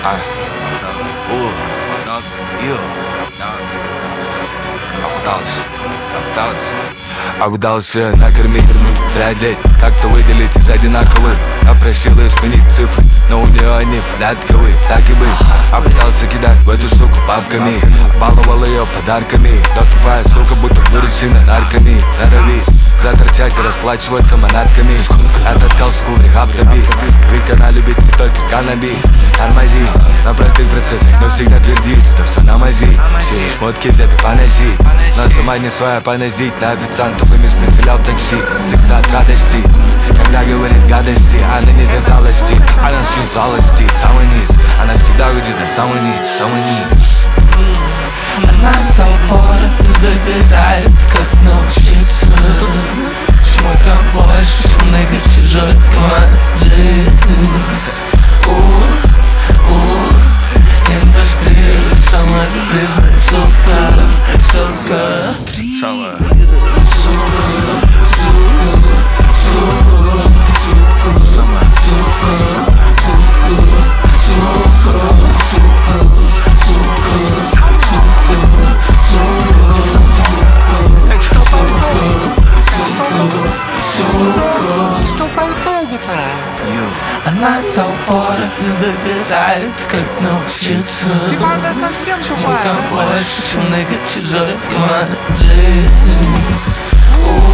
I, я пытался накормить, преодолеть, как-то выделить из одинаковых. Я просил ее сменить цифры, но у нее они порядковые. Так и быть, я пытался кидать в эту суку бабками, баловал ее подарками, но тупая сука будто выращена нарками. Норовит заторчать и расплачиваться манатками. Я таскал суку в рехаб добить, ведь она любит не только каннабис. Тормози на простых процессах, но всегда твердит, что все на мази. Все шмотки взяты поносить, но сама не своя поносить. На официантов и местный филиал такси, секса от радости. Когда говорит гадости, она не связалости, она связалости. Самый низ, она всегда уйдет на самый низ, самый низ. Она толпора добирает, как научиться. Чему-то больше, чем много чужой в команде. Индустрия самая прибыльная, сука, сука. Самая. Она толпора не добирает, как научиться. совсем Чему-то больше, чем много чужой в команде.